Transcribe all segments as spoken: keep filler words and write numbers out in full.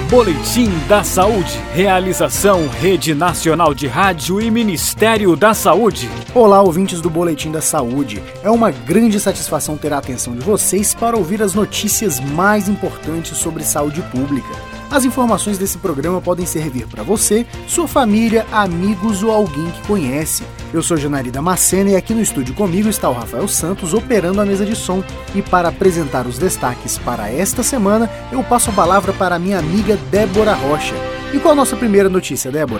Boletim da Saúde. Realização Rede Nacional de Rádio e Ministério da Saúde. Olá, ouvintes do Boletim da Saúde. É uma grande satisfação ter a atenção de vocês para ouvir as notícias mais importantes sobre saúde pública. As informações desse programa podem servir para você, sua família, amigos ou alguém que conhece. Eu sou Janari Damasceno e aqui no estúdio comigo está o Rafael Santos operando a mesa de som. E para apresentar os destaques para esta semana, eu passo a palavra para a minha amiga Débora Rocha. E qual a nossa primeira notícia, Débora?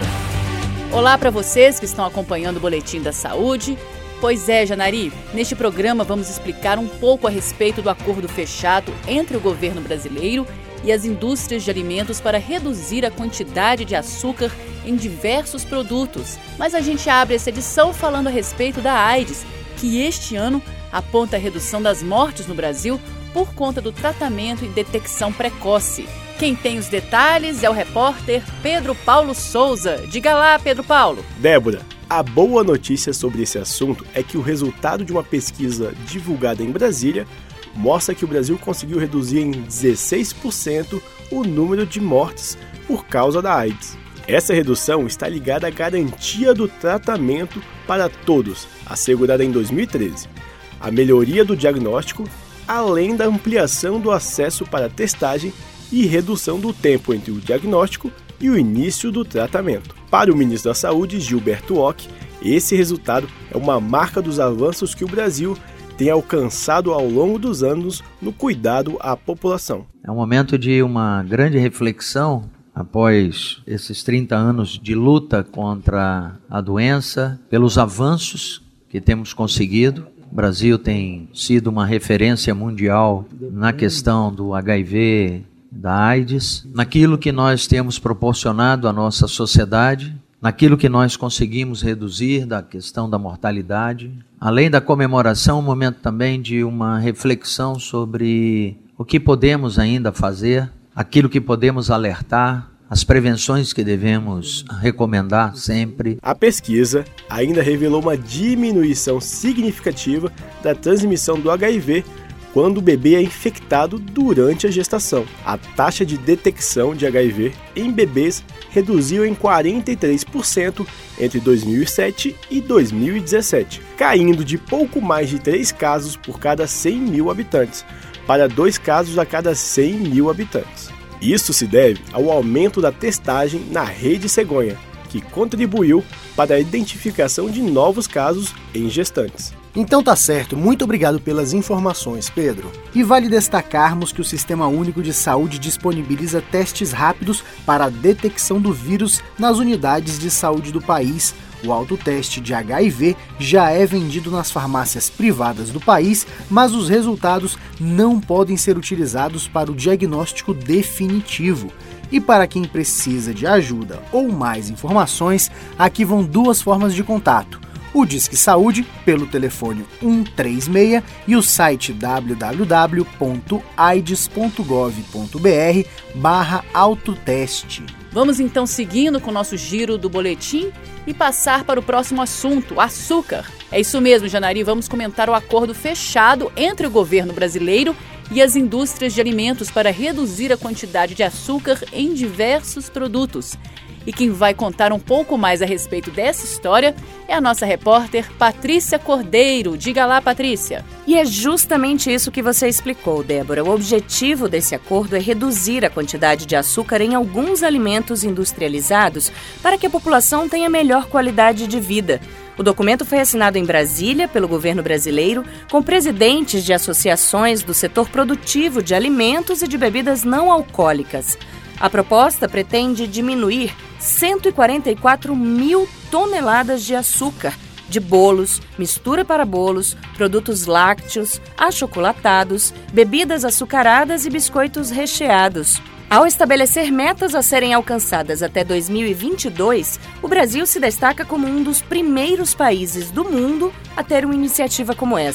Olá para vocês que estão acompanhando o Boletim da Saúde. Pois é, Janari, neste programa vamos explicar um pouco a respeito do acordo fechado entre o governo brasileiro e as indústrias de alimentos para reduzir a quantidade de açúcar em diversos produtos. Mas a gente abre essa edição falando a respeito da AIDS, que este ano aponta a redução das mortes no Brasil por conta do tratamento e detecção precoce. Quem tem os detalhes é o repórter Pedro Paulo Souza. Diga lá, Pedro Paulo. Débora, a boa notícia sobre esse assunto é que o resultado de uma pesquisa divulgada em Brasília mostra que o Brasil conseguiu reduzir em dezesseis por cento o número de mortes por causa da AIDS. Essa redução está ligada à garantia do tratamento para todos, assegurada em dois mil e treze, a melhoria do diagnóstico, além da ampliação do acesso para testagem e redução do tempo entre o diagnóstico e o início do tratamento. Para o ministro da Saúde, Gilberto Ock, esse resultado é uma marca dos avanços que o Brasil tem alcançado ao longo dos anos no cuidado à população. É um momento de uma grande reflexão após esses trinta anos de luta contra a doença, pelos avanços que temos conseguido. O Brasil tem sido uma referência mundial na questão do H I V, da AIDS, naquilo que nós temos proporcionado à nossa sociedade, naquilo que nós conseguimos reduzir da questão da mortalidade. Além da comemoração, um momento também de uma reflexão sobre o que podemos ainda fazer, aquilo que podemos alertar, as prevenções que devemos recomendar sempre. A pesquisa ainda revelou uma diminuição significativa da transmissão do H I V quando o bebê é infectado durante a gestação. A taxa de detecção de H I V em bebês reduziu em quarenta e três por cento entre dois mil e sete e dois mil e dezessete, caindo de pouco mais de três casos por cada cem mil habitantes para dois casos a cada cem mil habitantes. Isso se deve ao aumento da testagem na rede cegonha, que contribuiu para a identificação de novos casos em gestantes. Então tá certo, muito obrigado pelas informações, Pedro. E vale destacarmos que o Sistema Único de Saúde disponibiliza testes rápidos para a detecção do vírus nas unidades de saúde do país. O autoteste de H I V já é vendido nas farmácias privadas do país, mas os resultados não podem ser utilizados para o diagnóstico definitivo. E para quem precisa de ajuda ou mais informações, aqui vão duas formas de contato. O Disque Saúde, pelo telefone um três seis, e o site w w w ponto aides ponto gov ponto b r barra autoteste. Vamos então seguindo com o nosso giro do boletim e passar para o próximo assunto, açúcar. É isso mesmo, Janari, vamos comentar o acordo fechado entre o governo brasileiro e as indústrias de alimentos para reduzir a quantidade de açúcar em diversos produtos. E quem vai contar um pouco mais a respeito dessa história é a nossa repórter Patrícia Cordeiro. Diga lá, Patrícia. E é justamente isso que você explicou, Débora. O objetivo desse acordo é reduzir a quantidade de açúcar em alguns alimentos industrializados para que a população tenha melhor qualidade de vida. O documento foi assinado em Brasília pelo governo brasileiro com presidentes de associações do setor produtivo de alimentos e de bebidas não alcoólicas. A proposta pretende diminuir cento e quarenta e quatro mil toneladas de açúcar de bolos, mistura para bolos, produtos lácteos, achocolatados, bebidas açucaradas e biscoitos recheados. Ao estabelecer metas a serem alcançadas até dois mil e vinte e dois, o Brasil se destaca como um dos primeiros países do mundo a ter uma iniciativa como esta.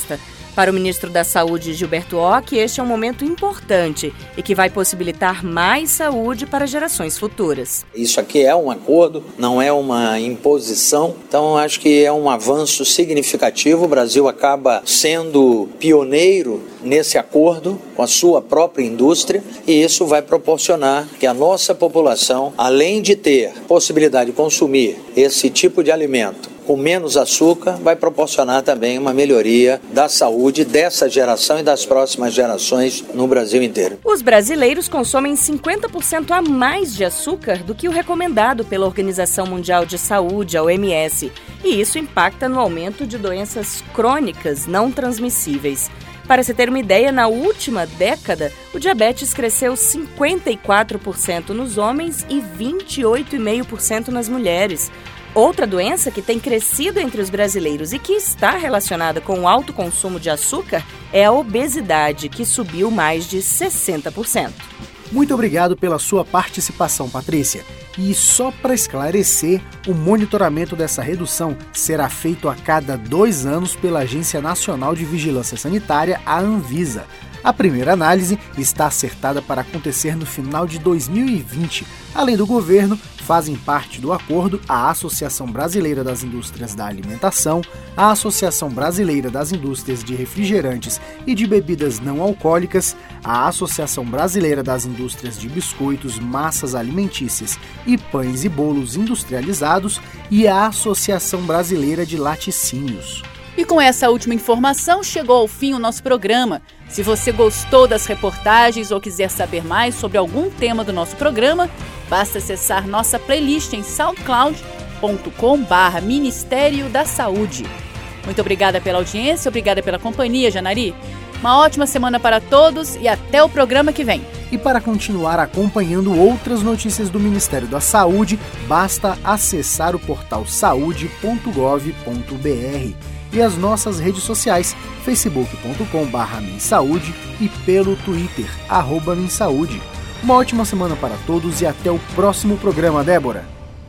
Para o ministro da Saúde, Gilberto Ock, este é um momento importante e que vai possibilitar mais saúde para gerações futuras. Isso aqui é um acordo, não é uma imposição, então acho que é um avanço significativo. O Brasil acaba sendo pioneiro nesse acordo com a sua própria indústria e isso vai proporcionar que a nossa população, além de ter possibilidade de consumir esse tipo de alimento com menos açúcar, vai proporcionar também uma melhoria da saúde dessa geração e das próximas gerações no Brasil inteiro. Os brasileiros consomem cinquenta por cento a mais de açúcar do que o recomendado pela Organização Mundial de Saúde, a O M S, e isso impacta no aumento de doenças crônicas não transmissíveis. Para se ter uma ideia, na última década, o diabetes cresceu cinquenta e quatro por cento nos homens e vinte e oito vírgula cinco por cento nas mulheres. Outra doença que tem crescido entre os brasileiros e que está relacionada com o alto consumo de açúcar é a obesidade, que subiu mais de sessenta por cento. Muito obrigado pela sua participação, Patrícia. E só para esclarecer, o monitoramento dessa redução será feito a cada dois anos pela Agência Nacional de Vigilância Sanitária, a Anvisa. A primeira análise está acertada para acontecer no final de dois mil e vinte. Além do governo, fazem parte do acordo a Associação Brasileira das Indústrias da Alimentação, a Associação Brasileira das Indústrias de Refrigerantes e de Bebidas Não Alcoólicas, a Associação Brasileira das Indústrias de Biscoitos, Massas Alimentícias e Pães e Bolos Industrializados e a Associação Brasileira de Laticínios. E com essa última informação, chegou ao fim o nosso programa. Se você gostou das reportagens ou quiser saber mais sobre algum tema do nosso programa, basta acessar nossa playlist em soundcloud ponto com barra Ministério da Saúde. Muito obrigada pela audiência, obrigada pela companhia, Janari. Uma ótima semana para todos e até o programa que vem. E para continuar acompanhando outras notícias do Ministério da Saúde, basta acessar o portal saúde ponto gov ponto br. E as nossas redes sociais, facebook ponto com barra Minsaude e pelo Twitter, arroba Minsaude. Uma ótima semana para todos e até o próximo programa, Débora.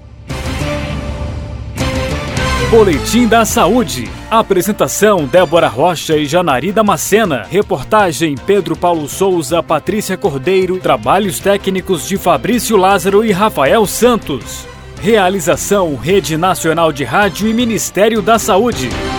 Boletim da Saúde. Apresentação: Débora Rocha e Janari Damascena. Reportagem: Pedro Paulo Souza, Patrícia Cordeiro. Trabalhos técnicos de Fabrício Lázaro e Rafael Santos. Realização: Rede Nacional de Rádio e Ministério da Saúde.